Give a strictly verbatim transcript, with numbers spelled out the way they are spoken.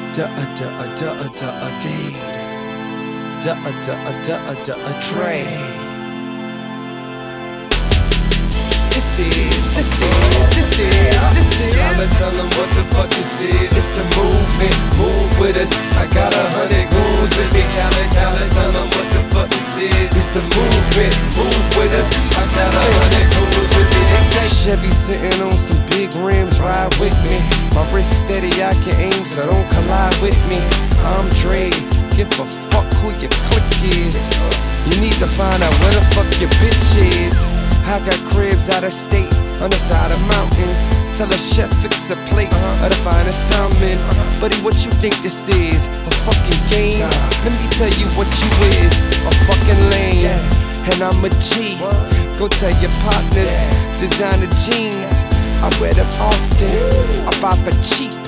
Da da da da da dee. Da da da da da Dre. This is, this is, this is, this is. I'ma tell them what the fuck this is. It's the movement, move with us. I got a hundred goons with me. Khaled, Khaled, tell them what the fuck this is. It's the movement, move with us. I got a hundred goons with me. That Chevy sitting on some big rims, ride with me. My wrist steady, I can aim, so don't collide with me. I'm Dre, give a fuck who your clique is. You need to find out where the fuck your bitch is. I got cribs out of state, on the side of mountains. Tell a chef fix a plate uh-huh. of the finest salmon. uh-huh. Buddy, what you think this is? A fucking game? Nah. Let me tell you what you is. A fucking lame. Yes. And I'm a G. What? Go tell your partners. Yeah. Designer jeans. Yes. I wear them often. Woo. I buy for cheap.